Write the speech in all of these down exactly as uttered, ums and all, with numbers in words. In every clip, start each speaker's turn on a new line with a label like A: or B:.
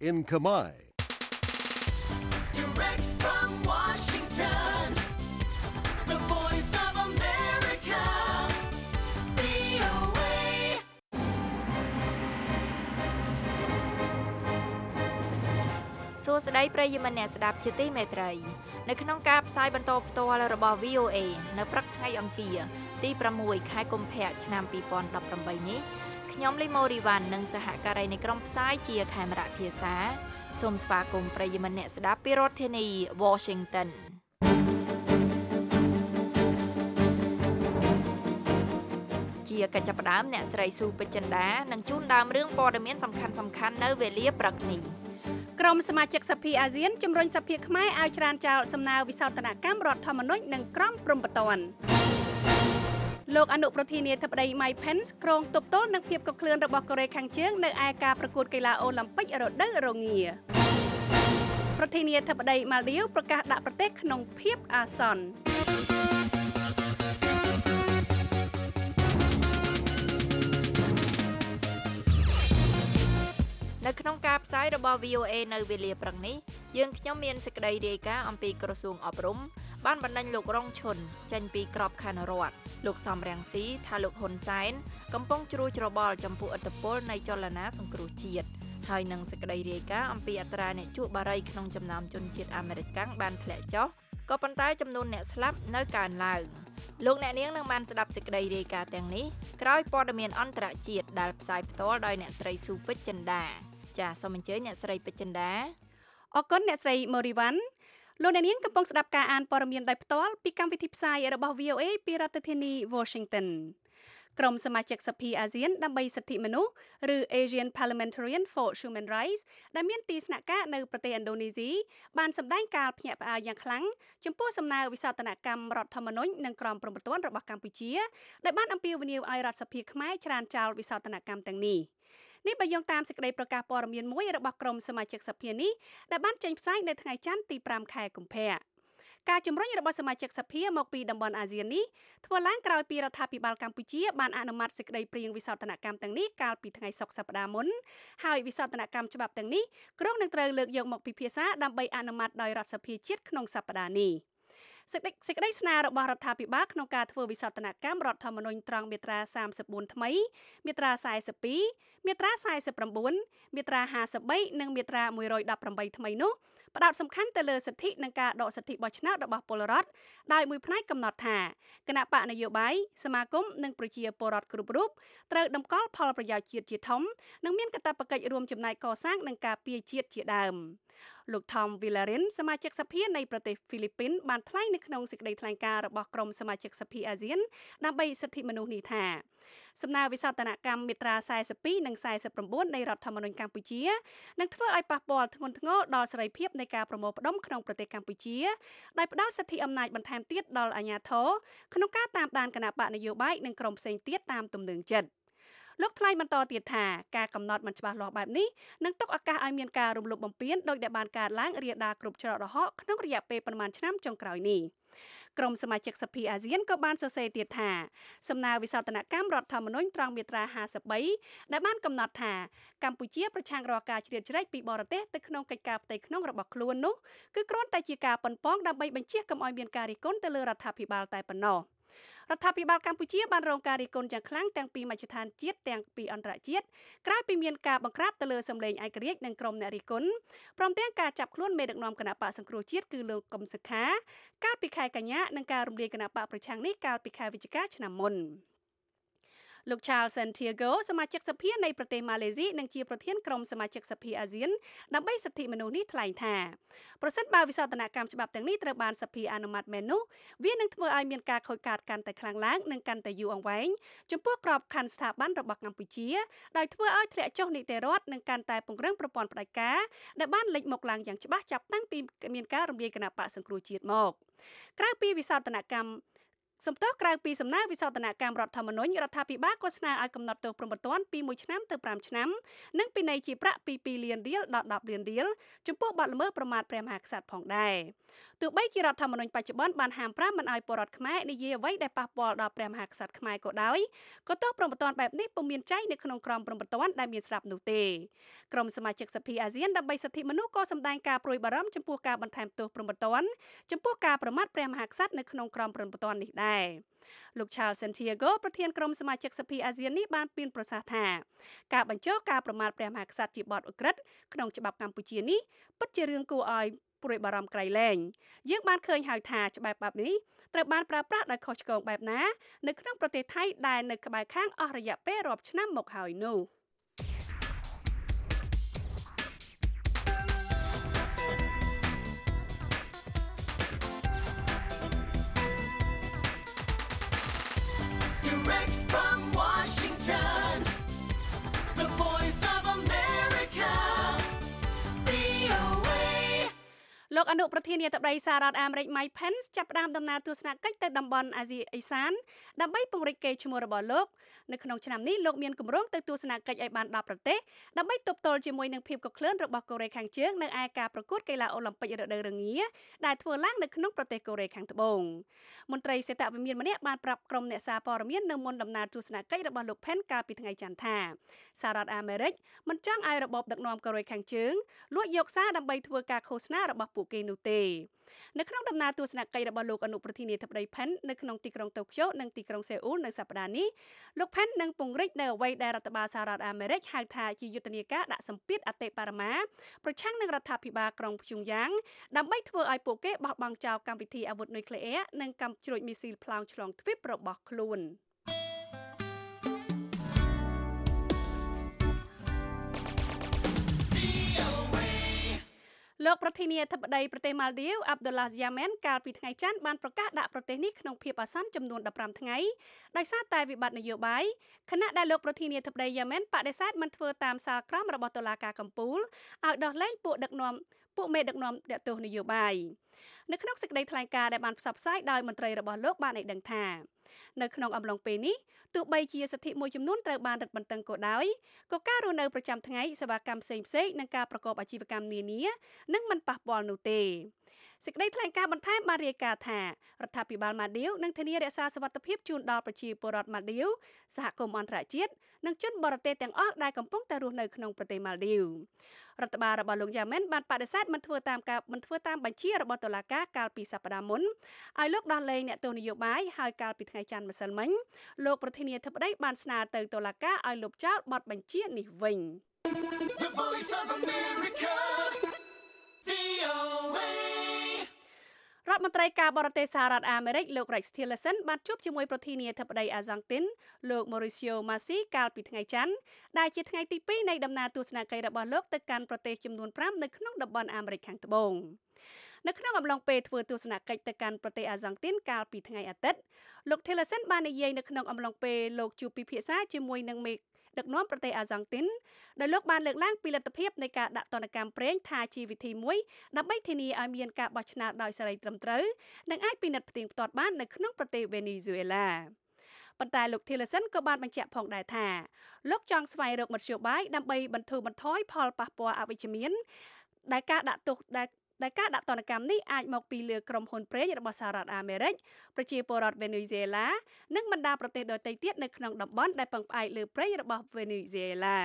A: in Khmer.
B: Direct from Washington, the voice of America, វី អូ เอ
C: សួស្តីប្រិយមិត្តអ្នកស្ដាប់ជាទីមេត្រីនៅក្នុងការផ្សាយបន្តផ្ទាល់របស់ វី អូ เอ នៅព្រឹកថ្ងៃអង្គារទីប្រាំមួយខែកុម្ភៈឆ្នាំពីរពាន់ដប់ប្រាំបីនេះខ្ញុំលីម៉ូរីវ៉ាន់និងសហការីនៃក្រុមផ្សាយជាខេមរៈភាសាសូមស្វាគមន៍ប្រិយមិត្តអ្នកស្ដាប់ពីរដ្ឋធានី Washington ជាកិច្ចផ្ដើមអ្នកស្រីស៊ូពេជ្រចិន្តានឹងជូនដើមរឿងព័ត៌មានសំខាន់ៗនៅវេលាព្រឹកនេះ
D: ក្រុមសមាជិកសភាអាស៊ានជំរុញសភាខ្មែរឲ្យច្រានចោលសំណើវិសោធនកម្មរដ្ឋធម្មនុញ្ញនិងក្រមព្រំប្រទានលោកអនុប្រធានាធិបតី Mike Pence ក្រុងទប់ទល់នឹងភាពកក្លឿនរបស់កូរ៉េខាងជើងនៅឯការប្រកួតកីឡាអូឡ িম্প ិករដូវរងាប្រធានាធិបតី Maldives ប្រកាសដាក់ប្រទេសក្នុងភាពអាសន្ន
C: នៅក្នុងការផ្សាយរបស់ វី អូ เอ នៅវេលាព្រឹកនេះយើងខ្ញុំមានសេចក្តីរាយការណ៍អំពីក្រសួងអប់រំបានបណ្ដេញលោករងឈុនចេញពីក្របខ័ណ្ឌរដ្ឋលោកសំរងស៊ីថាលោកហ៊ុនសែនកំពុងជ្រួលច្របល់ចំពោះឥទ្ធិពលនៃចលនាសង្គ្រោះជាតិហើយនឹងសេចក្តីរាយការណ៍អំពីអត្រាអ្នកជក់បារីក្នុងចំណោមជនជាតិអាមេរិកបានធ្លាក់ចុះក៏ប៉ុន្តែចំនួនអ្នកស្លាប់នៅកើនឡើងលោកអ្នកនាងនឹងបានស្ដាប់សេចក្តីរាយការណ៍ទាំងនេះក្រោយព័ត៌មានអន្តរជាតិដែលផ្សាយផ្ទាល់ដោយអ្នកស្រីស៊ូពេជ្រចិន្តាចាសសូមអញ្ជើញអ្នកស្រីពេជ្រចិន្តា
D: អរគុណអ្នកស្រីម៉ូរីវ៉ាន់លោកអ្នកនាងកំពុងស្ដាប់ការអានព័ត៌មានដោយផ្ទាល់ពីកម្មវិធីផ្សាយរបស់ វី អូ เอ ពីរដ្ឋធានី Washington ក្រុមសមាជិកសភាអាស៊ានដើម្បីសិទ្ធិមនុស្សឬ Asian Parliamentarian for Human Rights ដែលមានទីស្នាក់ការនៅប្រទេសឥណ្ឌូនេស៊ីបានសម្ដែងការភ្ញាក់ផ្អើលយ៉ាងខ្លាំងចំពោះសំណើវិសោធនកម្មរដ្ឋធម្មនុញ្ញនិងក្រមព្រំប្រទានរបស់កម្ពុជាដែលបានអំពាវនាវឲ្យរដ្ឋសភាខ្មែរច្រានចោលវិសោធនកម្មទាំងនេះនេះបើយោងតាមសេចក្តីប្រកាសព័ត៌មានមួយរបស់ក្រុមសមាជិកសភានេះដែលបានចេញផ្សាយនៅថ្ងៃច័ន្ទទីប្រាំខែកុម្ភៈការជំរុញរបស់សមាជិកសភាមកពីតំបន់អាស៊ាននេះធ្វើឡើងក្រោយពីរដ្ឋាភិបាលកម្ពុជាបានអនុម័តសេចក្តីព្រាងវិសោធនកម្មទាំងនេះកាលពីថ្ងៃសុក្រសប្តាហ៍មុនហើយវិសោធនកម្មច្បាប់ទាំងនេះគ្រោងនឹងត្រូវលើកយកមកពិភាក្សាដើម្បីអនុម័តដោយរដ្ឋសភាជាតិក្នុងសប្តាហ៍នេះសេចក្តីសេចក្តីស្នើរបស់រដ្ឋាភិបាលក្នុងការធ្វើវិសោធនកម្មរដ្ឋធម្មនុញ្ញត្រង់មាត្រាសាមសិបបួនថ្មីមាត្រាសែសិបពីរមាត្រាសែសិបប្រាំបួនមាត្រាហាសិបបីនិងមាត្រាមួយរយដប់ប្រាំបីថ្មីនោះផ្ដោតសំខាន់ទៅលើសិទ្ធិនិងការដកសិទ្ធិបោះឆ្នោតរបស់ពលរដ្ឋដោយមួយផ្នែកកំណត់ថាគណៈបកនយោបាយសមាគមនិងប្រជាពលរដ្ឋគ្រប់រូបត្រូវតម្កល់ផលប្រយោជន៍ជាតិជាធំនិងមានកាតព្វកិច្ចរួមចំណែកកសាងនិងការពារជាតិជាដើមលោក Tom Villarin សមាជិកសភានៃប្រទេសហ្វីលីពីនបានថ្លែងនៅក្នុងសេចក្តីថ្លែងការណ៍របស់ក្រុមសមាជិកសភាអាស៊ានដើម្បីសិទ្ធិមនុស្សនេះថាសំណើវិសោធនកម្មមាត្រាសែសិបពីរនិងសែសិបប្រាំបួននៃរដ្ឋធម្មនុញ្ញកម្ពុជានឹងធ្វើឲ្យប៉ះពាល់ធ្ងន់ធ្ងរដល់សេរីភាពនៃការប្រមូលផ្ដុំក្នុងប្រទេសកម្ពុជាដោយផ្ដល់សិទ្ធិអំណាចបន្ថែមទៀតដល់អាជ្ញាធរក្នុងការតាមដានគណៈបកនយោបាយនិងក្រុមផ្សេងទៀតតាមទំនឹងចិត្តលោកថ្លែងបន្តទៀតថាការកំណត់មិនច្បាស់លាស់បែបនេះនឹងទុកឱកាសឲ្យមានការរំលោភបំពានដោយដែលបានកើតឡើងរាលដាលគ្រប់ច្រករហ័សក្នុងរយៈពេលប្រមាណឆ្នាំចុងក្រោយនេះក្រុមសមាជិកសភាអាស៊ានក៏បានសរសេរទៀតថាសំណើវិសោធនកម្មរដ្ឋធម្មនុញ្ញត្រង់មាត្រាហាសិបបីដែលបានកំណត់ថាកម្ពុជាប្រឆាំងរាល់ការជ្រៀតជ្រែកពីបរទេសទៅក្នុងកិច្ចការផ្ទៃក្នុងរបស់ខ្លួននោះគឺគ្រាន់តែជាការប៉ុនប៉ងដើម្បីបញ្ជាកុំឲ្យមានការរិះគន់ទៅលើរដ្ឋាភិបាលតែប៉ុណ្ណោះរដ្ឋាភិបាលកម្ពុជាបានរងការរិះគន់យ៉ាងខ្លាំងទាំងពីមជ្ឈដ្ឋានជាតិទាំងពីអន្តរជាតិក្រោយពីមានការបង្ក្រាបទៅលើសម្លេងឯករាជ្យនិងក្រុមអ្នករិះគន់ព្រមទាំងការចាប់ខ្លួនមេដឹកនាំគណបកសង្គ្រោះជាតិគឺលោកកឹមសុខាកាលពីខែកញ្ញានិងការរំលាយគណបកប្រឆាំងនេះកាលពីខែវិច្ឆិកាឆ្នាំមុនលោក Charles Santiago សមាជិកសភានៃប្រទេសម៉ាឡេស៊ីនិងជាប្រធានក្រុមសមាជិកសភាអាស៊ានដើម្បីសិទ្ធិមនុស្សនេះថ្លែងថាប្រសិនបើវិសោធនកម្មច្បាប់ទាំងនេះត្រូវបានសភាអនុម័តមែននោះវានឹងធ្វើឲ្យមានការខូចខាតកាន់តែខ្លាំងឡើងនិងកាន់តែយូរអង្វែងចំពោះក្របខ័ណ្ឌស្ថាប័នរបស់កម្ពុជាដោយធ្វើឲ្យធ្លាក់ចុះនីតិរដ្ឋនិងកាន់តែពង្រឹងប្រព័ន្ធផ្ដាច់ការដែលបានលេចមកឡើងយ៉ាងច្បាស់ចាប់តាំងពីមានការរំលាយគណបកសង្គ្រោះជាតិមកក្រៅពីវិសោធនកម្មសំទោសក្រៅពីសំណើវិសោធនកម្មរដ្ឋធម្មនុញ្ញរដ្ឋាភិបាលក៏ស្នើឲ្យកំណត់ទោសព្រហ្មទណ្ឌពីមួយឆ្នាំទៅប្រាំឆ្នាំនិងពិន័យជាប្រាក់ពីពីរលានរៀលដល់ដប់លានរៀលចំពោះបទល្មើសប្រមាថព្រះមហាក្សត្រផងដែរទោះបីជារដ្ឋធម្មនុញ្ញបច្ចុប្បន្នបានហាមប្រាមមិនឲ្យពលរដ្ឋខ្មែរនិយាយអ្វីដែលប៉ះពាល់ដល់ព្រះមហាក្សត្រខ្មែរក៏ដោយក៏ទោសព្រហ្មទណ្ឌបែបនេះពុំមានចែងនៅក្នុងក្រមព្រហ្មទណ្ឌដែលមានស្រាប់នោះទេក្រុមសមាជិកសភាអាស៊ានដើម្បីសិទ្ធិមនុស្សក៏សម្ដែងការព្រួយបារម្ភចំពោះការបន្ថែមទោសព្រហ្មទណ្ឌចំពោះការប្រមាថព្រះមហាក្សត្រនៅក្នុងក្រមព្រហ្មទណ្ឌនេះដែរលោក Charles Santiago ប្រធានក្រុមសមាជិកសភាអាស៊ាននេះបានពៀនប្រសាសន៍ថាការបញ្ចុះការប្រមាថព្រះមហាក្សត្រជាបទឧក្រិដ្ឋក្នុងច្បាប់កម្ពុជានេះពិតជារឿងគួរឲ្យព្រួយបារម្ភក្រៃលែងយើងបានឃើញហើយថាច្បាប់បែបនេះត្រូវបានប្រើប្រាស់ដោយខុសឆ្គងបែបណានៅក្នុងប្រទេសថៃដែលនៅក្បែរខាងអស់រយៈពេលរាប់ឆ្នាំមកហើយនោះលោកអនុប្រធានាធិបតីសហរដ្ឋអាមេរិក Mike Pence ចាប់ផ្ដើមដំណើរទស្សនកិច្ចទៅតំបន់អាស៊ីអេសានដើម្បីពង្រីកកេរ្តិ៍ឈ្មោះរបស់លោកនៅក្នុងឆ្នាំនេះលោកមានគម្រោងទៅទស្សនកិច្ចឲ្យបានដប់ប្រទេសដើម្បីទប់ទល់ជាមួយនឹងភាពកក្លឿនរបស់កូរ៉េខាងជើងនៅឯការប្រកួតកីឡាអូឡ িম্প ិករដូវរងាដែលធ្វើឡើងនៅក្នុងប្រទេសកូរ៉េខាងត្បូងមន្ត្រីសេតវិមានម្នាក់បានប្រាប់ក្រុមអ្នកសារព័ត៌មាននៅមុនដំណើរទស្សនកិច្ចរបស់លោក Pence កាលពីថ្ងៃច័ន្ទថាសហរដ្ឋអាមេរិកមិនចង់ឲ្យរបបដឹកនាំកូរ៉េខាងជើងលួចយកសារដើម្បីធ្វើការឃោសនារបស់ពួកគេនោះទេនៅក្នុងដំណើរទស្សនកិច្ចរបស់លោកអនុប្រធានាធិបតី Pence នៅក្នុងទីក្រុងតូក្យូនិងទីក្រុងសេអ៊ូលនៅសប្តាហ៍នេះលោក Pence នឹងពង្រីកនៅអ្វីដែលរដ្ឋបាលសហរដ្ឋអាមេរិកហៅថាជាយុទ្ធនាការដាក់សម្ពាធអតិបរមាប្រឆាំងនឹងរដ្ឋាភិបាលក្រុងព្យុងយ៉ាងដើម្បីធ្វើឲ្យពួកគេបោះបង់ចោលកម្មវិធីអាវុធនុយក្លេអ៊ែរនិងកាំជ្រួចមីស៊ីលផ្លោងឆ្លងទ្វីបរបស់ខ្លួនលោកប្រធានាធិបតីប្រទេសម៉ាល់ឌីវអាប់ឌុលឡាហ្សយ៉ាមែនកាលពីថ្ងៃច័ន្ទបានប្រកាសដាក់ប្រទេសនេះក្នុងភាពអាសន្នចំនួនដប់ប្រាំថ្ងៃដោយសារតែវិបត្តិនយោបាយខណៈដែលលោកប្រធានាធិបតីយ៉ាមែនបដិសេធមិនធ្វើតាមសាលក្រមរបស់តុលាការកំពូលឲ្យដោះលែងពួកដឹកនាំពួកមេដឹកនាំទាក់ទោសនយោបាយនៅក្នុងសេចក្តីថ្លែងការណ៍ដែលបានផ្សព្វផ្សាយដោយមន្ត្រីរបស់លោកបានឲ្យដឹងថានៅក្នុងអំឡុងពេលនេះទោះបីជាសិទ្ធិមួយចំនួនត្រូវបានរឹតបន្តឹងក៏ដោយក៏ការរស់នៅប្រចាំថ្ងៃសេវាកម្មផ្សេងៗនិងការប្រកបអាជីវកម្មនានានឹងមិនប៉ះពាល់នោះទេសេចក្តីថ្លែងការណ៍បន្ថែមបានរាយការណ៍ថារដ្ឋាភិបាលម៉ាល់ឌីវនឹងធានារក្សាសុវត្ថិភាពជូនដល់ប្រជាពលរដ្ឋម៉ាល់ឌីវសហគមន៍អន្តរជាតិនិងជនបរទេសទាំងអស់ដែលកំពុងតែរស់នៅក្នុងប្រទេសម៉ាល់ឌីវរដ្ឋបាលរបស់លោកយ៉ាមែនបានបដិសេធមិនធ្វើតាមការមិនធ្វើតាមបញ្ជារបស់តុលាការកាលពីសប្តាហ៍មុនឲ្យលោកដោះលែងអ្នកទោសនយោបាយហើយកាលពីថ្ងៃច័ន្ទម្សិលមិញលោកប្រធានាធិបតីបានស្នើទៅតុលាការឲ្យលុបចោលបទបញ្ជានេះវិញ
B: The Voice of America វី អូ เอ
D: រដ្ឋមន្ត្រីការបរទេសសហរដ្ឋអាមេរិកលោក Rex Tillerson បានជួបជាមួយប្រធានាធិបតីអាហ្សង់ទីនលោក Mauricio Macri កាលពីថ្ងៃច័ន្ទដែលជាថ្ងៃទីពីរនៃដំណើរទស្សនកិច្ចរបស់លោកទៅកាន់ប្រទេសចំនួនប្រាំនៅក្នុងតំបន់អាមេរិកខាងត្បូងនៅក្នុងអំឡុងពេលធ្វើទស្សនកិច្ចទៅកាន់ប្រទេសអាហ្សង់ទីនកាលពីថ្ងៃអាទិត្យលោក Tillerson បាននិយាយនៅក្នុងអំឡុងពេលលោកជួបពិភាក្សាជាមួយនឹងមេដឹកនាំប្រទេសអាហ្សង់ទីនដោយលោកបានលើកឡើងពីលទ្ធភាពនៃការដាក់ទណ្ឌកម្មប្រេងថាជាវិធីមួយដើម្បីធានាឲ្យមានការបោះឆ្នោតដោយសេរីត្រឹមត្រូវនិងអាចពិនិត្យផ្ទៀងផ្ទាត់បាននៅក្នុងប្រទេសវេណេស៊ុយអេឡាប៉ុន្តែលោក Tillerson ក៏បានបញ្ជាក់ផងដែរថាលោកចង់ស្វែងរកមធ្យោបាយដើម្បីបន្ធូរបន្ថយផលប៉ះពាល់អវិជ្ជមានដែលការដាក់ទោសដែលដែលការដាក់ទណ្ឌកម្មនេះអាចមកពីលើក្រុមហ៊ុនប្រេងរបស់សហរដ្ឋអាមេរិកប្រជាពលរដ្ឋវេណេស៊ុយអេឡានិងបណ្ដាប្រទេសដទៃទៀតនៅក្នុងតំបន់ដែលពឹងផ្អែកលើប្រេងរបស់វេណេស៊ុយអេឡា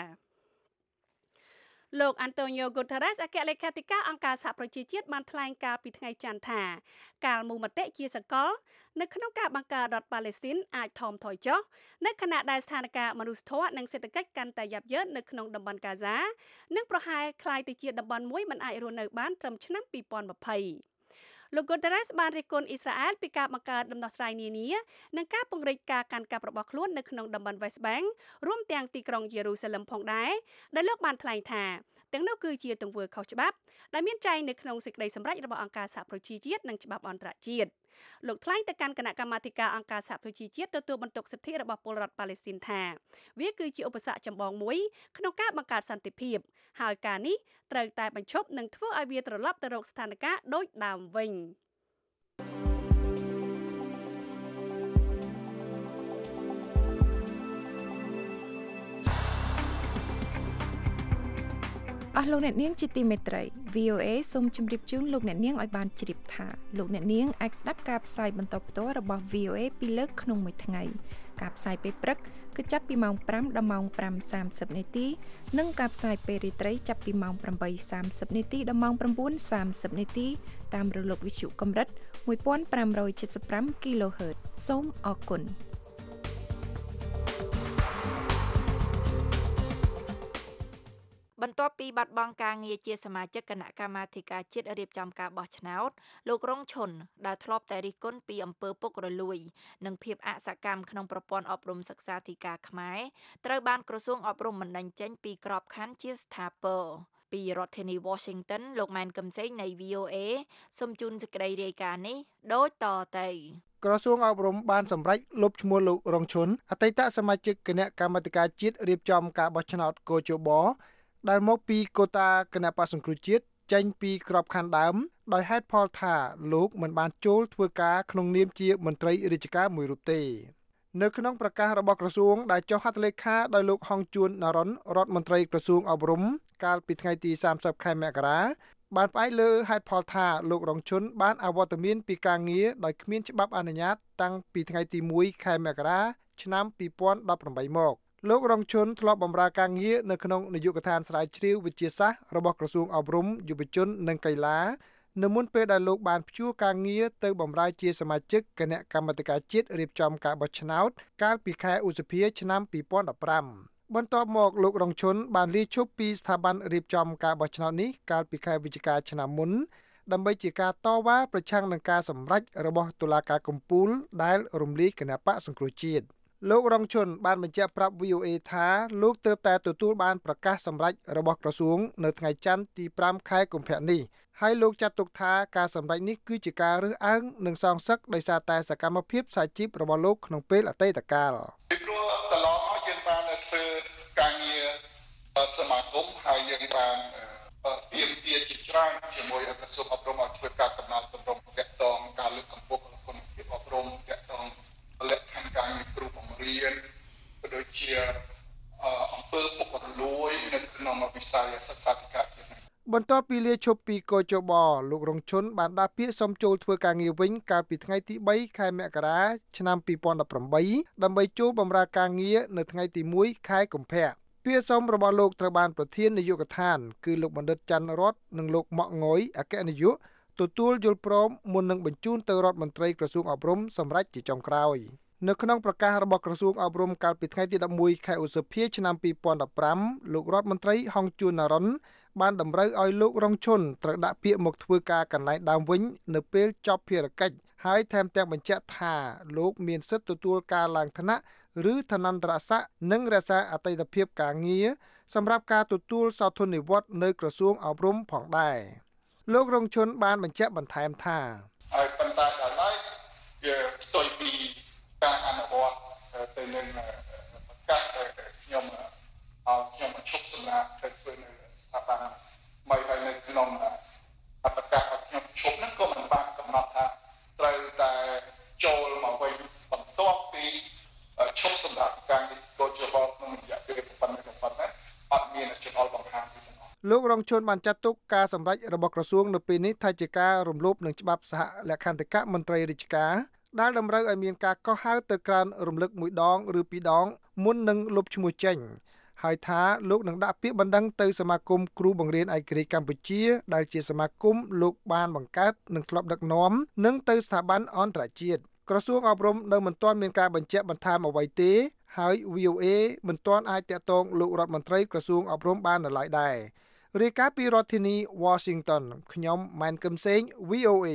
D: លោក Antonio Guterres អគ្គលេខាធិការអង្គការសហប្រជាជាតិបានថ្លែងការពីថ្ងៃច័ន្ទថាការមូលមតិជាសកលនៅក្នុងការបង្កើតរដ្ឋប៉ាឡេស្ទីនអាចថមថយចុះនៅខណៈដែលស្ថានភាពមនុស្សធម៌និងសេដ្ឋកិច្ចកាន់តែយ៉ាប់យ៉ឺតនៅក្នុងតំបន់កាហ្សានិងប្រហែលคล้ายទៅជាតំបន់មួយមិនអាចរស់នៅបានត្រឹមឆ្នាំពីរពាន់ម្ភៃលោក Guterres បានរិះគន់អ៊ីស្រាអែលពីការបង្កើតដំណោះស្រាយនានានិងការពង្រីកការកាន់កាប់របស់ខ្លួននៅក្នុងតំបន់ West Bank រួមទាំងទីក្រុងយេរូសាឡឹមផងដែរដែលលោកបានថ្លែងថាទាំងនោះគឺជាទង្វើខុសច្បាប់ដែលមានចែងនៅក្នុងសេចក្តីសម្រេចរបស់អង្គការសហប្រជាជាតិនិងច្បាប់អន្តរជាតិលោកថ្លែងទៅកាន់គណៈកម្មាធិការអង្គការសហប្រជាជាតិទទួលបន្ទុកសិទ្ធិរបស់ពលរដ្ឋប៉ាឡេស្ទីនថាវាគឺជាឧបសគ្គចម្បងមួយក្នុងការបង្កើតសន្តិភាពហើយការនេះត្រូវតែបញ្ឈប់និងធ្វើឲ្យវាត្រឡប់ទៅរកស្ថានភាពដូចដើមវិញ
A: អស់លោកអ្នកនាងជាទីមេត្រី វី អូ เอ សូមជម្រាបជូនលោកអ្នកនាងឲ្យបានជ្រាបថាលោកអ្នកនាងអាចស្ដាប់ការផ្សាយបន្តផ្ទាល់របស់ វី អូ เอ ពីលើកក្នុងមួយថ្ងៃការផ្សាយពេលព្រឹកគឺចាប់ពីម៉ោងfiveដល់ម៉ោងfiveសាមសិបនាទីនិងការផ្សាយពេលរាត្រីចាប់ពីម៉ោងeightសាមសិបនាទីដល់ម៉ោងnineសាមសិបនាទីតាមរលកវិទ្យុកម្រិតfifteen seventy-five គីឡូហឺត សូមអរគុណ
C: បន្ទាប់ពីបាត់បង់ការងារជាសមាជិកគណៈកម្មាធិការជាតិរៀបចំការបោះឆ្នោតលោករងឈុនដែលធ្លាប់តែរិះគន់ពីអំពើពុករលួយនិងភាពអសកម្មក្នុងប្រព័ន្ធអប់រំសិក្សាធិការខ្មែរត្រូវបានក្រសួងអប់រំបណ្តេញចេញពីក្របខ័ណ្ឌជាស្ថាពរពីរដ្ឋធានី Washington លោកម៉ែនកឹមសេងនៃ វី អូ เอ សូមជូនសេចក្តីរាយការណ៍នេះដូចតទៅ
E: ក្រសួងអប់រំបានសម្រេចលុបឈ្មោះលោករងឈុនអតីតសមាជិកគណៈកម្មាធិការជាតិរៀបចំការបោះឆ្នោតកោជបដែលមកពីកូតាគណៈបក្សសង្គ្រោះជាតិចេញពីក្របខ័ណ្ឌដើមដោយហេតុផលថាលោកមិនបានចូលធ្វើការក្នុងនាមជាមន្ត្រីរាជការមួយរូបទេនៅក្នុងប្រកាសរបស់ក្រសួងដែលចុះហត្ថលេខាដោយលោកហងជួន ណារុនរដ្ឋមន្ត្រីក្រសួងអប់រំកាលពីថ្ងៃទីសាមសិបខែមករាបានផ្អែកលើហេតុផលថាលោករងឈុនបានអវត្តមានពីការងារដោយគ្មានច្បាប់អនុញ្ញាតតាំងពីថ្ងៃទីoneខែមករាឆ្នាំtwo thousand eighteenមកលោករងឈុនធ្លាប់បម្រើការងារនៅក្នុងនាយកដ្ឋានស្រាវជ្រាវវិទ្យាសាស្ត្ររបស់ក្រសួងអប់រំយុវជននិងកីឡានៅមុនពេលដែលលោកបានព្យួរការងារទៅបម្រើជាសមាជិកគណៈកម្មាធិការជាតិរៀបចំការបោះឆ្នោតកាលពីខែឧសភាឆ្នាំtwo thousand fifteenបន្ទាប់មកលោករងឈុនបានលាឈប់ពីស្ថាប័នរៀបចំការបោះឆ្នោតនេះកាលពីខែវិច្ឆិកាឆ្នាំមុនដើម្បីជាការតវ៉ាប្រឆាំងនឹងការសម្រេចរបស់តុលាការកំពូលដែលរំលាយគណៈបក្សសង្គ្រោះជាតិលោករងឈុនបានបញ្ជាក់ប្រាប់ វី អូ เอ ថាលោកទើបតែទទួលបានប្រកាសសម្រេចរបស់ក្រសួងនៅថ្ងៃច័ន្ទទីfiveខែកុម្ភៈនេះហើយលោកចាត់ទុកថាការសម្រេចនេះគឺជាការរើសអើងនិងសងសឹកដោយសារតែសកម្មភាពសាជីពរបស់លោកក្នុងពេលអតីតកាល
F: ពីព្រោះកន្លងមកយើងបានធ្វើការងារសមាគមហើយយើងបានទៀមទាជាច្រើនជាមួយក្រសួងអប់រំឲ្យធ្វើការកំណត់សម្រុំទាក់ទងការលើកកម្ពស់គុណភាពអប់រំទាក់ទងលក្ខខណ្ឌការងារគ្រូបង្រៀនក៏ដូចជាអំពើពុករលួយនៅក្នុងវិស័យសិក្សាធិការជាតិ
E: បន្ទាប់ពីលាឈប់ពីកោជបលោករងឈុនបានដាក់ពាក្យសុំចូលធ្វើការងារវិញកាលពីថ្ងៃទីthreeខែមករាឆ្នាំtwo thousand eighteenដើម្បីចូលបម្រើការងារនៅថ្ងៃទីoneខែកុម្ភៈពាក្យសុំរបស់លោកត្រូវបានប្រធាននាយកដ្ឋានគឺលោកបណ្ឌិតច័ន្ទរតនិងលោកម៉ាក់ងយអគ្គនាយកទទួលយល់ព្រមមុននឹងបញ្ជូនទៅរដ្ឋមន្ត្រីក្រសួងអប់រំសម្រាប់ជាចុងក្រោយនៅក្នុងប្រកាសរបស់ក្រសួងអប់រំកាលពីថ្ងៃទីelevenខែឧសភាឆ្នាំtwo thousand fifteenលោករដ្ឋមន្ត្រីហងជួន ណារុនបានតម្រូវឲ្យលោករងឈុនត្រូវដាក់ពាក្យមកធ្វើការកន្លែងដើមវិញនៅពេលចប់ភារកិច្ចហើយថែមទាំងបញ្ជាក់ថាលោកមានសិទ្ធិទទួលការឡើងឋានៈឬឋានន្តរស័ក្តិនិងរក្សាអតីតភាពការងារសម្រាប់ការទទួលសោធននិវត្តន៍នៅក្រសួងអប់រំផងដែរលោករងឈុនបានបញ្ជាក់បន្ថែមថា
F: ហើយប៉ុន្តែដល់ឡើយវាផ្ទុយពីការអនុវត្តទៅនឹងប្រកាសខ្ញុំអត់ខ្ញុំឈប់សម្រាប់ទៅធ្វើនៅស្ថាប័នមិនហើយនៅក្នុងប្រកាសរបស់ខ្ញុំឈប់ហ្នឹងក៏មិនបានកំណត់ថាត្រូវតែចូលមកវិញបន្ទាប់ពីឈប់សម្រាប់ការងារកោជបក្នុងរយៈពេលប៉ុណ្ណឹងប៉ុណ្ណឹងអត់មានចំណុចបង្ហាញពីទាំងអស់
E: លោករងឈុនបានចាត់ទុកការសម្រេចរបស់ក្រសួងនៅពេលនេះថាជាការរំលោភនឹងច្បាប់សហលក្ខន្តិកៈមន្ត្រីរាជការដែលតម្រូវឲ្យមានការកោះហៅទៅក្រានរំលឹកមួយដងឬពីរដងមុននឹងលុបឈ្មោះចេញហើយថាលោកនឹងដាក់ពាក្យបណ្ដឹងទៅសមាគមគ្រូបង្រៀនឯករាជ្យកម្ពុជាដែលជាសមាគមលោកបានបង្កើតនិងធ្លាប់ដឹកនាំនិងទៅស្ថាប័នអន្តរជាតិក្រសួងអប់រំនៅមិនទាន់មានការបញ្ជាក់បន្ថែមអ្វីទេហើយ វី អូ เอ មិនទាន់អាចតាក់ទងលោករដ្ឋមន្ត្រីក្រសួងអប់រំបាននៅឡើយដែររាយការណ៍ពីរដ្ឋធានី Washington ខ្ញុំម៉ែនកឹមសេង វី អូ เอ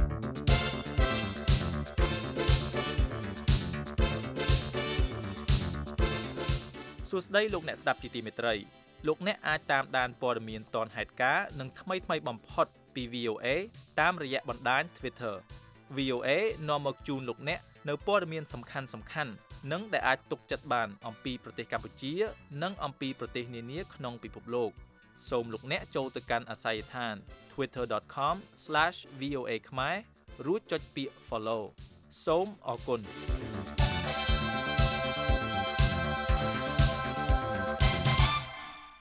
G: សួស្តីលោកអ្នកស្ដាប់ជាទីមេត្រីលោកអ្នកអាចតាមដានព័ត៌មានទាន់ហេតុការណ៍និងថ្មីៗបំផុតពី វី អូ เอ តាមរយៈបណ្ដាញ Twitter វី អូ เอ នាំមកជូនលោកអ្នកនៅព័ត៌មានសំខាន់សំខាន់និងដែលអាចទុកចិត្តបានអំពីប្រទេសកម្ពុជានិងអំពីប្រទេសនានាក្នុងពិភពលោកសូមលោកអ្នកចូលទៅកាន់អាស័យដ្ឋាន twitter dot com slash v o a ខ្មែររួចចុចពាក្យ follow សូមអរគុណ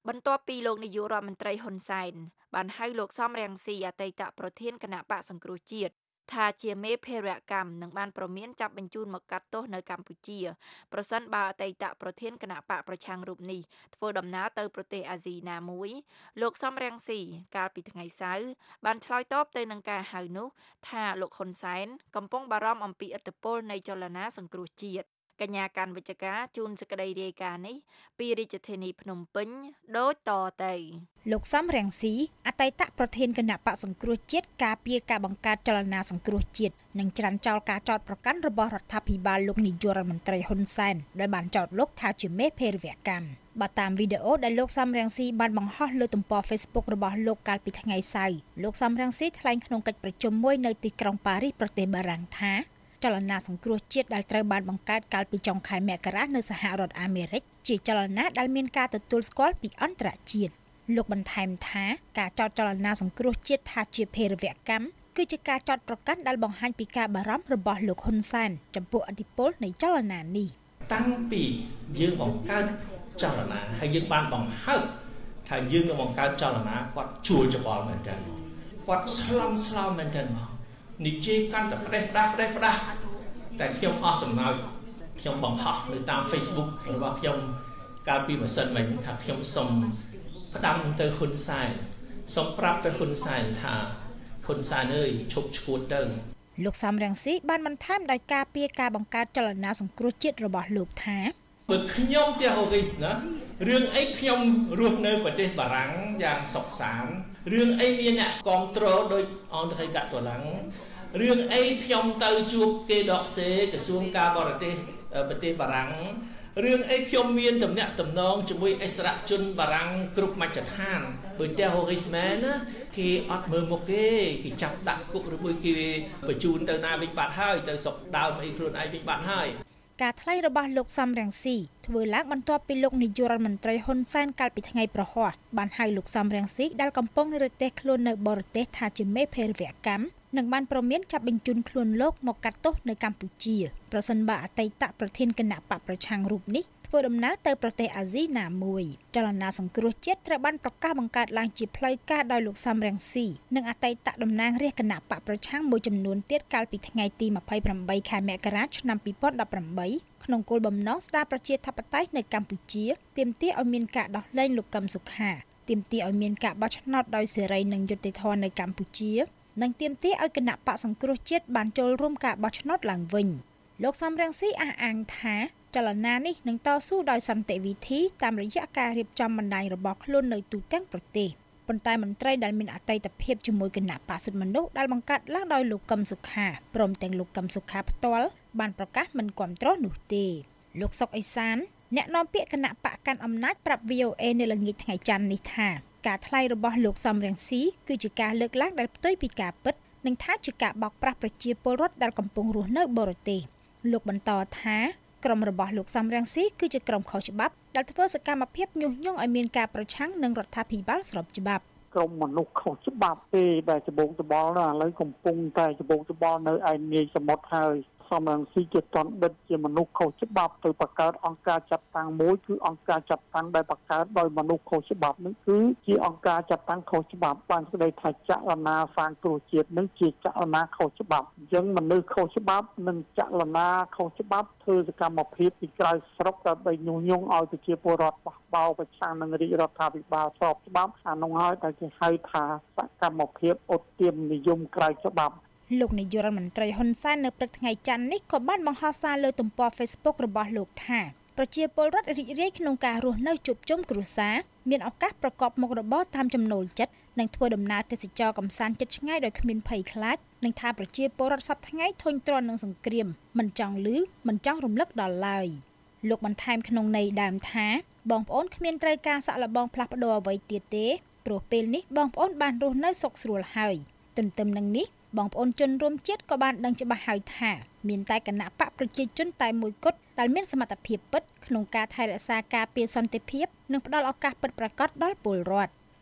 C: បន្ទាប់ពីលោកនាយករដ្ឋមន្ត្រីហ៊ុនសែនបានហៅលោកសំរងស៊ីអតីតប្រធានគណៈបកសង្គ្រោះជាតិថាជាមេភេរវកម្មនឹងបានប្រមានចាប់បញ្ជូនមកកាត់ទោសនៅកម្ពុជាប្រសិនបើអតីតប្រធានគណៈបកប្រឆាំងរូបនេះធ្វើដំណើរទៅប្រទេសអាស៊ីណាមួយលោកសំរងស៊ីកាលពីថ្ងៃសៅរ៍បានឆ្លើយតបទៅនឹងការហៅនោះថាលោកហ៊ុនសែនកំពុងបារម្ភអំពីឥទ្ធិពលនៃចលនាសង្គ្រោះជាតិកញ្ញាកាន់វិជ្ជការជូនសេចក្តីរាយការណ៍នេះពីរាជធានីភ្នំពេញដូចតទៅ
H: លោកសំរងស៊ីអតីតប្រធានគណៈបកសង្គ្រោះជាតិការពារការបង្កើតចលនាសង្គ្រោះជាតិនិងច្រានចោលការចោទប្រកាន់របស់រដ្ឋាភិបាលលោកនាយករដ្ឋមន្ត្រីហ៊ុនសែនដោយបានចោទលោកថាជាមេភេរវកម្មបើតាមវីដេអូដែលលោកសំរងស៊ីបានបង្ហោះលើទំព័រ Facebook របស់លោកកាលពីថ្ងៃសៅរ៍លោកសំរងស៊ីថ្លែងក្នុងកិច្ចប្រជុំមួយនៅទីក្រុងប៉ារីសប្រទេសបារាំងថាចលនាសង្គ្រោះជាតិដែលត្រូវបានបង្កើតកាលពីចុងខែមករានៅសហរដ្ឋអាមេរិកជាចលនាដែលមានការទទួលស្គាល់ពីអន្តរជាតិលោកបន្ថែមថាការចោទចលនាសង្គ្រោះជាតិថាជាភេរវកម្មគឺជាការចោទប្រកាន់ដែលបង្ហាញពីការបារម្ភរបស់លោកហ៊ុនសែនចំពោះឥទ្ធិពលនៃចលនានេះ
I: តាំងពីយើងបង្កើតចលនាហើយយើងបានបង្ហើបថាយើងនឹងបង្កើតចលនាគាត់ជួលច្បល់មែនទែនគាត់ស្លំស្លោមែនទែនបងនិយាយកាន់តែផ្ដេសផ្ដាស់ផ្ដេសផ្ដាស់តែខ្ញុំអស់សំណើចខ្ញុំបង្ហោះនៅតាម Facebook របស់ខ្ញុំកាលពីម៉ាស៊ីនមិញថាខ្ញុំសូមផ្ដាំទៅហ៊ុនសែនសូមប្រាប់ទៅហ៊ុនសែនថាហ៊ុនសែនអើយឈប់ឈួតទៅ
H: លោកសំរងស៊ីបានបន្ថែមដោយការពៀការបង្កើតចលនាសង្គ្រោះជាតិរបស់លោកថា
I: បើខ្ញុំទេអូរីសណារឿងអីខ្ញុំរស់នៅប្រទេសបារាំងយ៉ាងសុខសាន្តរឿងអីមានអ្នកគ្រប់គ្រងដោយអន្តរជាតិតឡាំងរឿងអីខ្ញុំទៅជួបគេដកសេក្រសួងការបរទេសប្រទេសបារាំងរឿងអីខ្ញុំមានតំណែងតំណងជាមួយអិសរាជជនបារាំងគ្រប់មជ្ឈដ្ឋានបើតែហូរីស្មែនណាគេអត់មើលមុខគេគេចាប់ដាក់គុកឬមួយគេបញ្ជូនទៅណាវិញបាត់ហើយទៅស្រុកដើមអីខ្លួនឯងវិញបាត់ហើយ
H: ការថ្លែងរបស់លោកសំរងស៊ីធ្វើឡើងបន្ទាប់ពីលោកនាយករដ្ឋមន្ត្រីហ៊ុនសែនកាលពីថ្ងៃប្រហ័សបានហៅលោកសំរងស៊ីដែលកំពុងនិរទេសខ្លួននៅបរទេសថាជាមេភេរវកម្មនិងបានប្រមានចាប់បញ្ជូនខ្លួនលោកមកកាត់ទោសនៅកម្ពុជាប្រសិនបើអតីតប្រធានគណៈបកប្រឆាំងរូបនេះធ្វើដំណើរទៅប្រទេសអាស៊ីណាមួយចលនាសង្គ្រោះជាតិត្រូវបានប្រកាសបង្កើតឡើងជាផ្លូវការដោយលោកសំរងស៊ីនិងអតីតតំណាងរាស្ត្រគណៈបកប្រឆាំងមួយចំនួនទៀតកាលពីថ្ងៃទីម្ភៃប្រាំបីខែមករាឆ្នាំពីរពាន់ដប់ប្រាំបីក្នុងគោលបំណងស្ដារប្រជាធិបតេយ្យនៅកម្ពុជាទាមទារឲ្យមានការដោះលែងលោកកឹមសុខាទាមទារឲ្យមានការបោះឆ្នោតដោយសេរីនិងយុត្តិធម៌នៅកម្ពុជានិងទាមទារឲ្យគណៈបកសង្គ្រោះជាតិបានចូលរួមការបោះឆ្នោតឡើងវិញលោកសំរងស៊ីអះអាងថាចលនានេះនឹងតស៊ូដោយសន្តិវិធីតាមរយៈការរៀបចំបណ្ដាញរបស់ខ្លួននៅទូទាំងប្រទេសប៉ុន្តែមន្ត្រីដែលមានអតីតភាពជាមួយគណៈបក្សសិទ្ធិមនុស្សដែលបង្កើតឡើងដោយលោកកឹមសុខាព្រមទាំងលោកកឹមសុខាផ្ទាល់បានប្រកាសមិនគាំទ្រនោះទេលោកសុកអេសានអ្នកនាំពាក្យគណៈបកកាន់អំណាចប្រាប់ វី អូ អេ នៅល្ងាចថ្ងៃច័ន្ទនេះថាការថ្លែងរបស់លោកសំរងស៊ីគឺជាការលើកឡើងដែលផ្ទុយពីការពិតនិងថាជាការបោកប្រាស់ប្រជាពលរដ្ឋដែលកំពុងរស់នៅបរទេសលោកបន្តថាក្រុមរបស់លោកសំរងស៊ីគឺជាក្រុមខុសច្បាប់ដែលធ្វើសកម្មភាពញុះញង់ឲ្យមានការប្រឆាំងនឹងរដ្ឋាភិបាលស្របច្បាប់
J: ក្រុមមនុស្សខុសច្បាប់ទេដែលច្បងច្បល់ណាឥឡូវកំពុងតែច្បងច្បល់នៅឯនាយសមុទ្រហើយសំរងស៊ីជាតនដិតជាមនុស្សខុសច្បាប់ទៅបង្កើតអង្គការចាត់តាំងមួយគឺអង្គការចាត់តាំងដែលបង្កើតដោយមនុស្សខុសច្បាប់នេះគឺជាអង្គការចាត់តាំងខុសច្បាប់បានស្ដីថាចលនាសាងគ្រោះជាតិនឹងជាចលនាខុសច្បាប់អញ្ចឹងមនុស្សខុសច្បាប់និងចលនាខុសច្បាប់ធ្វើសកម្មភាពពីក្រៅស្រុកដើម្បីញុះញង់ឲ្យប្រជាពលរដ្ឋបោះបោប្រឆាំងនឹងរាជរដ្ឋាភិបាលស្របច្បាប់អានោះហើយតែគេហៅថាសកម្មភាពឧទ្ទាមនិយមក្រៅច្បាប់
H: លោកនាយករដ្ឋមន្ត្រីហ៊ុនសែននៅព្រឹកថ្ងៃច័ន្ទនេះក៏បានបង្ហោះសារលើទំព័រ Facebook របស់លោកថាប្រជាពលរដ្ឋរីករាយក្នុងការរស់នៅជួបជុំគ្រួសារមានឱកាសប្រកបមុខរបរតាមចំណូលចិត្តនិងធ្វើដំណើរទេសចរកម្សាន្តជិតឆ្ងាយដោយគ្មានភ័យខ្លាចនិងថាប្រជាពលរដ្ឋសពថ្ងៃធុញទ្រាន់នឹងសង្គ្រាមមិនចង់ឮមិនចង់រំលឹកដល់ឡើយលោកបន្ថែមក្នុងន័យដើមថាបងប្អូនគ្មានត្រូវការសាក់លបងផ្លាស់ប្ដូរអ្វីទៀតទេព្រោះពេលនេះបងប្អូនបានរស់នៅសុខស្រួលហើយទន្ទឹមនឹងនេះបងប្អូនជនរួមជាតិក៏បានដឹងច្បាស់ហើយថាមានតែគណៈបកប្រជាជនតែមួយគត់ដែលមានសមត្ថភាពពិតក្នុងការថែរក្សាការពារសន្តិភាពនិងផ្ដល់ឱកាសពិតប្រាកដដល់ពលរដ្ឋ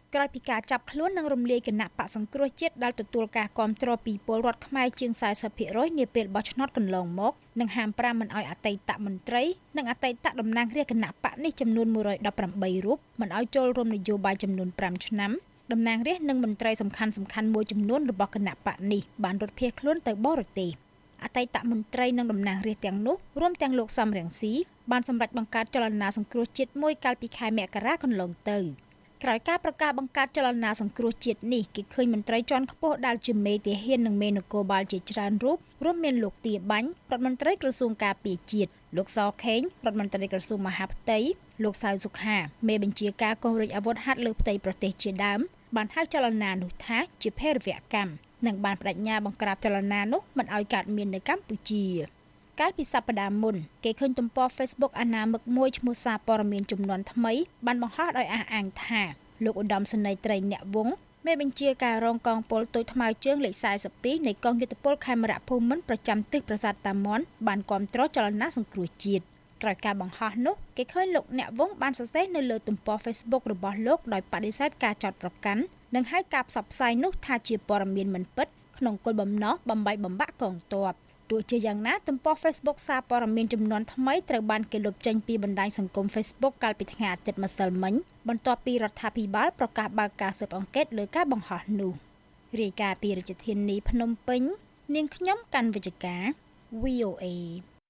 H: ក្រោយពីការចាប់ខ្លួននិងរំលាយគណៈបកសង្គ្រោះជាតិដែលទទួលការគាំទ្រពីពលរដ្ឋខ្មែរជាង สี่สิบភាគរយ នាពេលបោះឆ្នោតកន្លងមកនិងហាមប្រាមមិនឲ្យអតីតមន្ត្រីនិងអតីតតំណាងរាស្ត្រគណៈបកនេះចំនួនមួយរយដប់ប្រាំបីរូបមិនឲ្យចូលរួមនយោបាយចំនួនប្រាំឆ្នាំតំណាងរាស្ត្រនិងមន្ត្រីសំខាន់ៗមួយចំនួនរបស់គណៈបកនេះបានរត់ភៀសខ្លួនទៅបរទេសអតីតមន្ត្រីនិងតំណាងរាស្ត្រទាំងនោះរួមទាំងលោកសំរងស៊ីបានសម្រេចបង្កើតចលនាសង្គ្រោះជាតិមួយកាលពីខែមករាកន្លងទៅក្រោយការប្រកាសបង្កើតចលនាសង្គ្រោះជាតិនេះគេឃើញមន្ត្រីជាន់ខ្ពស់ដែលជាមេទាហាននិងមេនគរបាលជាច្រើនរូបរួមមានលោកទាបាញ់រដ្ឋមន្ត្រីក្រសួងការពារជាតិលោកសខេងរដ្ឋមន្ត្រីក្រសួងមហាផ្ទៃលោកសៅសុខាមេបញ្ជាការកងរាជអាវុធហត្ថលើផ្ទៃប្រទេសជាដើមបានហៅចលនានោះថាជាភេរវកម្មនិងបានបដិញ្ញាបង្ក្រាបចលនានោះមិនឲ្យកើតមាននៅកម្ពុជាកាលពីសប្តាហ៍មុនគេឃើញទំព័រ Facebook អាណាមឹកមួយឈ្មោះសារព័ត៌មានជំនាន់ថ្មីបានបង្ហោះដោយអះអាងថាលោកឧត្តមសេនីយ៍ត្រីអ្នកវង្សមេបញ្ជាការរងកងពលទុយថ្មើរជើងលេខสี่สิบสองនៃកងយុទ្ធពលខេមរៈភូមិន្ទប្រចាំទិសប្រាសាទតាមាន់បានគាំទ្រចលនាសង្គ្រោះជាតិក្រោយការបង្ហោះនោះគេឃើញលោកអ្នកវង្សបានសរសេរនៅលើទំព័រ Facebook របស់លោកដោយបដិសេធការចោទប្រកាន់និងហៅការផ្សព្វផ្សាយនោះថាជាព័ត៌មានមិនពិតក្នុងគោលបំណងបំបីបំបាក់កងទ័ពទោះជាយ៉ាងណាទំព័រ Facebook សារព័ត៌មានចំនួនថ្មីត្រូវបានគេលុបចេញពីបណ្ដាញសង្គម Facebook កាលពីថ្ងៃអាទិត្យម្សិលមិញបន្ទាប់ពីរដ្ឋាភិបាលប្រកាសបើកការស៊ើបអង្កេតលើការបង្ហោះនោះរាយការណ៍ពីរាជធានីភ្នំពេញនាងខ្ញុំកាន់វិជ្ជការ វី អូ เอ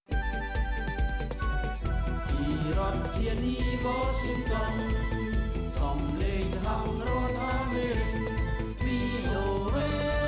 B: ពីរដ្ឋធានី Washington សំឡេងសហរដ្ឋអាមេរិក វី អូ เอ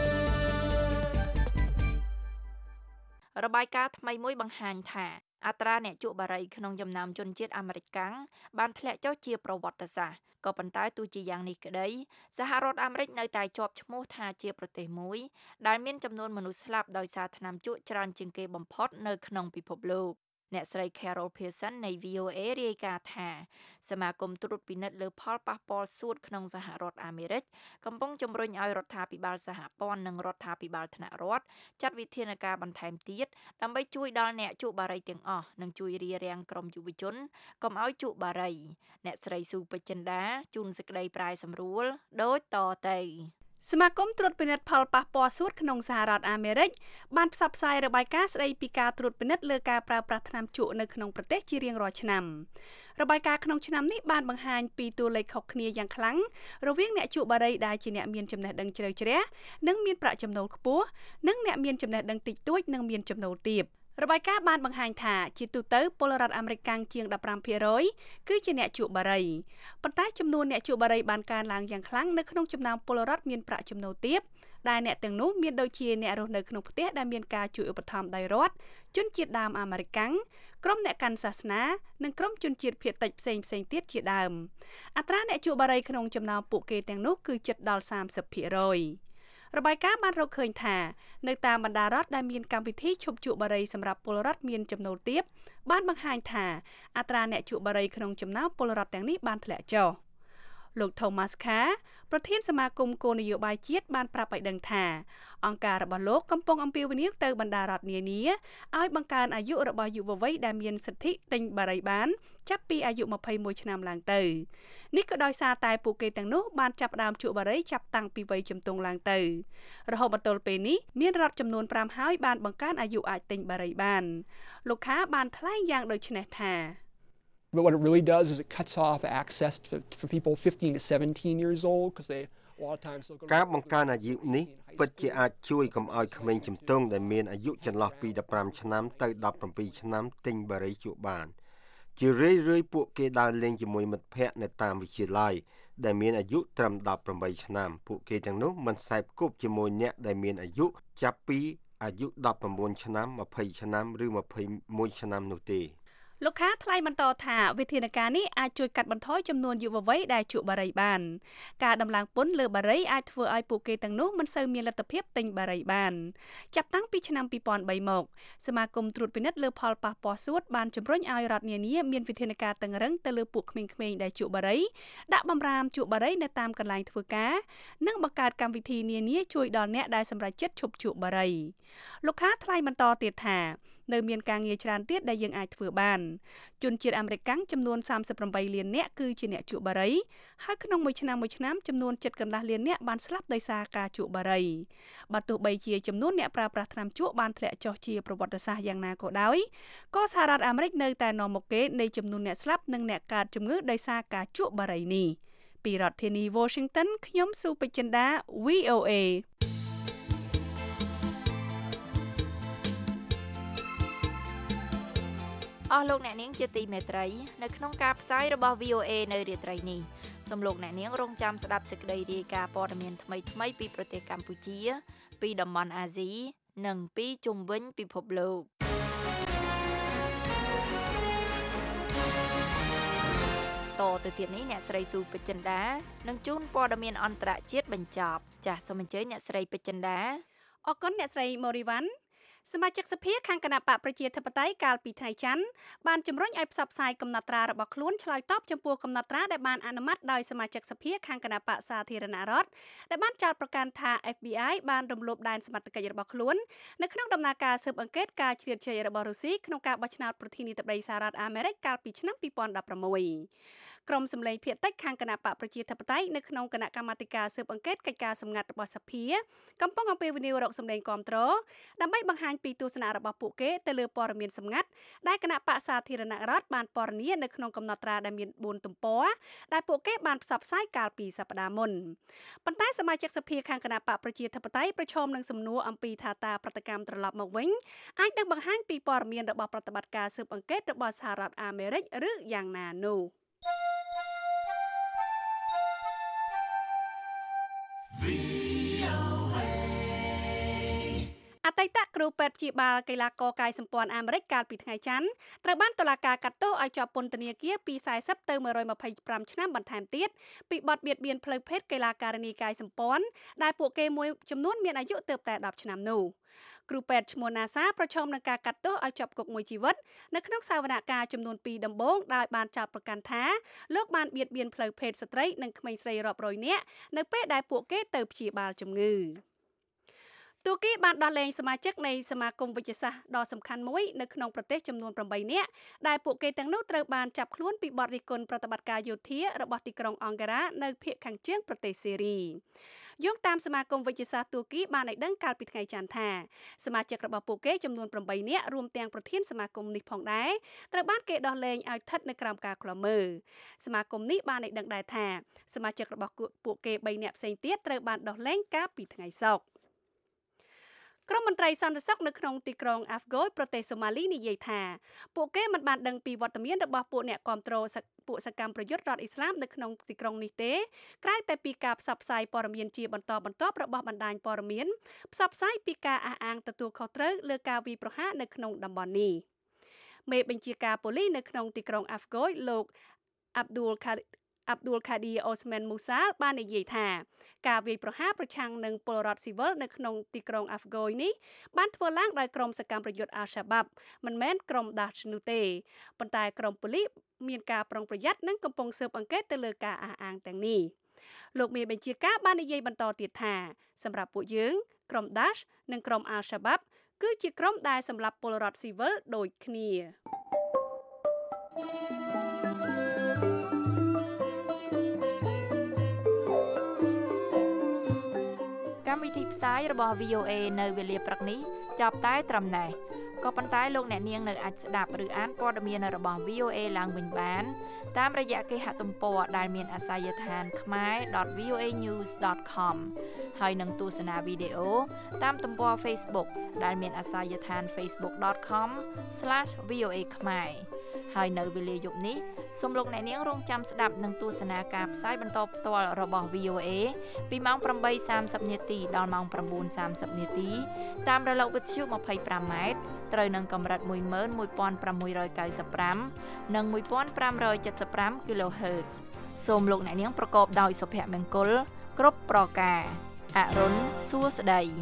C: របាយការណ៍ថ្មីមួយបង្ហាញថាអត្រាអ្នកជក់បារីក្នុងចំណោមជនជាតិអាមេរិកកាំងបានធ្លាក់ចុះជាប្រវត្តិសាស្ត្រក៏ប៉ុន្តែទោះជាយ៉ាងនេះក្តីសហរដ្ឋអាមេរិកនៅតែជាប់ឈ្មោះថាជាប្រទេសមួយដែលមានចំនួនមនុស្សស្លាប់ដោយសារថ្នាំជក់ច្រើនជាងគេបំផុតនៅក្នុងពិភពលោកអ្នកស្រី Carol Pearson នៃ វី អូ เอ រាយការណ៍ថាសមាគមត្រួតពិនិត្យលើផលប៉ះពាល់សួតក្នុងសហរដ្ឋអាមេរិកកំពុងជំរុញឲ្យរដ្ឋាភិបាលសហព័ន្ធនិងរដ្ឋាភិបាលថ្នាក់រដ្ឋចាត់វិធានការបន្ថែមទៀតដើម្បីជួយដល់អ្នកជក់បារីទាំងអស់និងជួយរារាំងក្រុមយុវជនកុំឲ្យជក់បារីអ្នកស្រីស៊ូពេជ្រចិន្តាជូនសេចក្តីប្រាយសម្រួលដូចតទៅ
D: សមាគមត្រួតពិនិត្យផលប៉ះពាល់សួតក្នុងសហរដ្ឋអាមេរិកបានផ្សព្វផ្សាយរបាយការណ៍ស្តីពីការត្រួតពិនិត្យលើការប្រើប្រាស់ថ្នាំជក់នៅក្នុងប្រទេសជារៀងរាល់ឆ្នាំរបាយការណ៍ក្នុងឆ្នាំនេះបានបង្ហាញពីតួលេខខុសគ្នាយ៉ាងខ្លាំងរវាងអ្នកជក់បារីដែលជាអ្នកមានចំណេះដឹងជ្រៅជ្រះនិងមានប្រាក់ចំណូលខ្ពស់និងអ្នកមានចំណេះដឹងតិចតួចនិងមានចំណូលទាបរបាយការណ៍បានបង្ហាញថាជាទូទៅពលរដ្ឋអាមេរិកកាំងជាង สิบห้าភាគរយ គឺជាអ្នកជក់បារីប៉ុន្តែចំនួនអ្នកជក់បារីបានកើនឡើងយ៉ាងខ្លាំងនៅក្នុងចំណោមពលរដ្ឋមានប្រាក់ចំណូលទាបដែលអ្នកទាំងនោះមានដូចជាអ្នករស់នៅក្នុងផ្ទះដែលមានការជួយឧបត្ថម្ភដោយរដ្ឋជនជាតិដើមអាមេរិកកាំងក្រុមអ្នកកាន់សាសនានិងក្រុមជនជាតិភាគតិចផ្សេងផ្សេងទៀតជាដើមអត្រាអ្នកជក់បារីក្នុងចំណោមពួកគេទាំងនោះគឺជិតដល់ 三十ភាគរយរបាយការណ៍បានរកឃើញថានៅតាមបណ្ដារដ្ឋដែលមានកម្មវិធីឈប់ជក់បារីសម្រាប់ពលរដ្ឋមានចំណូលទាបបានបង្ហាញថាអត្រាអ្នកជក់បារីក្នុងចំណោមពលរដ្ឋទាំងនេះបានធ្លាក់ចុះលោក Thomas Carr ប្រធានសមាគមគោលនយោបាយជាតិបានប្រាប់ឲ្យដឹងថាអង្គការរបស់លោកកំពុងអំពាវនាវទៅបណ្ដារដ្ឋនានាឲ្យបង្កើនអាយុរបស់យុវវ័យដែលមានសិទ្ធិទិញបារីបានចាប់ពីអាយុยี่สิบเอ็ดឆ្នាំឡើងទៅនេះក៏ដោយសារតែពួកគេទាំងនោះបានចាប់ផ្ដើមជក់បារីចាប់តាំងពីវ័យជំទង់ឡើងទៅរហូតមកទល់ពេលនេះមានរដ្ឋចំនួនfiveហើយបានបង្កើនអាយុអាចទិញបារីបានលោកខាបានថ្លែងយ៉ាងដូចនេះថា
K: But what it really does is it cuts off access to, for people fifteen to seventeen years old because they a lot of times
L: ការបង្កើនអាយុនេះពិតជាអាចជួយកុំឲ្យក្មេងជំទង់ដែលមានអាយុចន្លោះពីfifteenឆ្នាំទៅseventeenឆ្នាំទិញបារីជក់បានជារឿយៗពួកគេដើរលេងជាមួយមិត្តភ័ក្តិនៅតាមវិទ្យាល័យដែលមានអាយុត្រឹមeighteenឆ្នាំពួកគេទាំងនោះមិនសែបគប់ជាមួយអ្នកដែលមានអាយុចាប់ពីអាយុnineteenឆ្នាំtwentyឆ្នាំឬtwenty-oneឆ្នាំនោះទេ
D: លោកខាថ្លែងបន្តថាវិធានការនេះអាចជួយកាត់បន្ថយចំនួនយុវវ័យដែលជក់បារីបានការដំឡើងពន្ធលើបារីអាចធ្វើឲ្យពួកគេទាំងនោះមិនសូវមានលទ្ធភាពទិញបារីបានចាប់តាំងពីឆ្នាំtwo thousand threeមកសមាគមត្រួតពិនិត្យលើផលប៉ះពាល់សួតបានជំរុញឲ្យរដ្ឋនានាមានវិធានការតឹងរឹងទៅលើពួកក្មេងៗដែលជក់បារីដាក់បម្រាមជក់បារីនៅតាមកន្លែងធ្វើការនិងបង្កើតកម្មវិធីនានាជួយដល់អ្នកដែលសម្រេចចិត្តឈប់ជក់បារីលោកខាថ្លែងបន្តទៀតថានៅមានការងារច្រើនទៀតដែលយើងអាចធ្វើបានជនជាតិអាមេរិកចំនួនសាមសិបប្រាំបីលាននាក់គឺជាអ្នកជក់បារីហើយក្នុងមួយឆ្នាំមួយឆ្នាំចំនួនជិតកន្លះលាននាក់បានស្លាប់ដោយសារការជក់បារីបើទោះបីជាចំនួនអ្នកប្រើប្រាស់ថ្នាំជក់បានធ្លាក់ចុះជាប្រវត្តិសាស្ត្រយ៉ាងណាក៏ដោយក៏សហរដ្ឋអាមេរិកនៅតែនាំមុខគេនៃចំនួនអ្នកស្លាប់និងអ្នកកើតជំងឺដោយសារការជក់បារីនេះពីរដ្ឋធានី Washington ខ្ញុំស៊ូពេជ្រចិន្តា វី អូ เอ
C: អស់លោកអ្នកនាងជាទីមេត្រីនៅក្នុងការផ្សាយរបស់ វី អូ เอ នៅរាត្រីនេះសូមលោកអ្នកនាងរងចាំស្ដាប់សេចក្តីរាយការណ៍ព័ត៌មានថ្មីៗពីប្រទេសកម្ពុជាពីតំបន់អាស៊ីនិងពីជុំវិញពិភពលោកតទៅទៀតនេះអ្នកស្រីស៊ូពេជ្រចិន្តានឹងជូនព័ត៌មានអន្តរជាតិបញ្ចប់ចាសសូមអញ្ជើញអ្នកស្រីពេជ្រចិន្តា
D: អរគុណអ្នកស្រីម៉ូរីវ៉ាន់សមាជិកសភាខាងគណៈបកប្រជាធិបតេយ្យកាលពីថ្ងៃច័ន្ទបានជំរុញឲ្យផ្សព្វផ្សាយកំណត់ត្រារបស់ខ្លួនឆ្លើយតបចំពោះកំណត់ត្រាដែលបានអនុម័តដោយសមាជិកសភាខាងគណៈបកសាធារណរដ្ឋដែលបានចោទប្រកាន់ថា เอฟ บี ไอ បានរំលោភដែនសមត្ថកិច្ចរបស់ខ្លួននៅក្នុងដំណើរការស៊ើបអង្កេតការជ្រៀតជ្រែករបស់រុស្ស៊ីក្នុងការបោះឆ្នោតប្រធានាធិបតីសហរដ្ឋអាមេរិកកាលពីឆ្នាំពីរពាន់ដប់ប្រាំមួយក្រុមសម្លេងភាគតិចខាងគណៈបកប្រជាធិបតេយ្យនៅក្នុងគណៈកម្មាធិការស៊ើបអង្កេតកិច្ចការសម្ងាត់របស់សភាកំពុងអំពាវនាវរកសម្លេងគាំទ្រដើម្បីបង្ហាញពីទស្សនៈរបស់ពួកគេទៅលើព័ត៌មានសម្ងាត់ដែលគណៈបកសាធារណរដ្ឋបានពណ៌នានៅក្នុងកំណត់ត្រាដែលមានបួនទំព័រដែលពួកគេបានផ្សព្វផ្សាយកាលពីសប្តាហ៍មុនប៉ុន្តែសមាជិកសភាខាងគណៈបកប្រជាធិបតេយ្យប្រឈមនឹងសំណួរអំពីថាតើប្រតិកម្មត្រឡប់មកវិញអាចនឹងបង្ហាញពីព័ត៌មានរបស់ប្រតិបត្តិការស៊ើបអង្កេតរបស់សហរដ្ឋអាមេរិកឬយ៉ាងណានោះអតីតគ្រូពេទ្យព្យាបាលកីឡាករកាយសម្ព័ន្ធអាមេរិកកាលពីថ្ងៃច័ន្ទត្រូវបានតុលាការកាត់ទោសឲ្យជាប់ពន្ធនាគារពីសែសិបទៅមួយរយម្ភៃប្រាំឆ្នាំបន្ថែមទៀតពីបទបៀតបៀនផ្លូវភេទកីឡាការិនីកាយសម្ព័ន្ធដែលពួកគេមួយចំនួនមានអាយុទើបតែដប់ឆ្នាំនោះគ្រូពេទ្យឈ្មោះណាសាប្រឈមនឹងការកាត់ទោសឲ្យជាប់គុកមួយជីវិតនៅក្នុងសវនកម្មចំនួនពីរដំបូងដោយបានចោទប្រកាន់ថាលោកបានបៀតបៀនផ្លូវភេទស្ត្រីនិងក្មេងស្រីរាប់រយនាក់នៅពេលដែលពួកគេទៅព្យាបាលជំងឺទូគីបានដោះលែងសមាជិកនៃសមាគមវិទ្យាសាស្ត្រដ៏សំខាន់មួយនៅក្នុងប្រទេសចំនួនប្រាំបីនាក់ដែលពួកគេទាំងនោះត្រូវបានចាប់ខ្លួនពីបទរិះគន់ប្រតិបត្តិការយោធារបស់ទីក្រុងអង្ការ៉ានៅភាគខាងជើងប្រទេសសេរីយោងតាមសមាគមវិទ្យាសាស្ត្រទូគីបានឲ្យដឹងកាលពីថ្ងៃច័ន្ទថាសមាជិករបស់ពួកគេចំនួនប្រាំបីនាក់រួមទាំងប្រធានសមាគមនេះផងដែរត្រូវបានគេដោះលែងឲ្យស្ថិតនៅក្រោមការឃ្លាំមើលសមាគមនេះបានឲ្យដឹងដែរថាសមាជិករបស់ពួកគេបីនាក់ផ្សេងទៀតត្រូវបានដោះលែងកាលពីថ្ងៃសុក្រក្រុមមន្ត្រីសន្តិសុខនៅក្នុងទីក្រុងអាហ្វហ្គោប្រទេសសូម៉ាលីនិយាយថាពួកគេមិនបានដឹងពីវត្តមានរបស់ពួកអ្នកគាំទ្រពួកសកម្មប្រយុទ្ធរដ្ឋអ៊ីស្លាមនៅក្នុងទីក្រុងនេះទេក្រៅតែពីការផ្សព្វផ្សាយព័ត៌មានជាបន្តបន្ទាប់របស់បណ្ដាញព័ត៌មានផ្សព្វផ្សាយពីការអះអាងទទួលខុសត្រូវលើការវាយប្រហារនៅក្នុងតំបន់នេះមេបញ្ជាការប៉ូលីសនៅក្នុងទីក្រុងអាហ្វហ្គោលោកអាប់ឌុលខាអាប់ឌុលខាឌីអូស្មែនមូសាបាននិយាយថាការវាយប្រហារប្រឆាំងនឹងពលរដ្ឋស៊ីវិលនៅក្នុងទីក្រុងអាហ្វហ្គោនេះបានធ្វើឡើងដោយក្រុមសកម្មប្រយុទ្ធអាល់សាបាប់មិនមែនក្រុមដាស់នោះទេប៉ុន្តែក្រុមប៉ូលីសមានការប្រុងប្រយ័ត្ននិងកំពុងស៊ើបអង្កេតទៅលើការអះអាងទាំងនេះលោកមេបញ្ជាការបាននិយាយបន្តទៀតថាសម្រាប់ពួកយើងក្រុមដាស់និងក្រុមអាល់សាបាប់គឺជាក្រុមដែលសម្លាប់ពលរដ្ឋស៊ីវិលដូចគ្នា
C: កម្មវិធីផ្សាយរបស់ វី អូ เอ នៅវេលាព្រឹកនេះចាប់តែត្រឹមណេះក៏ប៉ុន្តែលោកអ្នកនាងនៅអាចស្ដាប់ឬអានព័ត៌មានរបស់ វី អូ เอ ឡើងវិញបានតាមរយៈគេហទំព័រដែលមានអាសយដ្ឋាន ខមែរ ដត វី អូ เอ ញូស ដត ខម ហើយនឹងទស្សនាវីដេអូតាមទំព័រ Facebook ដែលមានអាសយដ្ឋាន ហ្វេសប៊ុក ដត ខម ស្លាស វី អូ เอ ខ្មែរហើយនៅវេលាយប់នេះសូមលោកអ្នកនាងរងចាំស្ដាប់និងទស្សនាការផ្សាយបន្តផ្ទាល់របស់ វី អូ เอ ពីម៉ោងប្រាំបីសាមសិបនាទីដល់ម៉ោងប្រាំបួនសាមសិបនាទីតាមរលកវិទ្យុម្ភៃប្រាំម៉ែត្រត្រូវនឹងកម្រិតមួយម៉ឺនមួយពាន់ប្រាំមួយរយកៅសិបប្រាំនិងមួយពាន់ប្រាំរយចិតសិបប្រាំ គីឡូហឺតซ์ សូមលោកអ្នកនាងប្រកបដោយសុភមង្គលគ្រប់ប្រការអរុនសួស្តី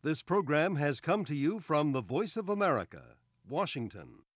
M: This program has come to you from the Voice of America, Washington.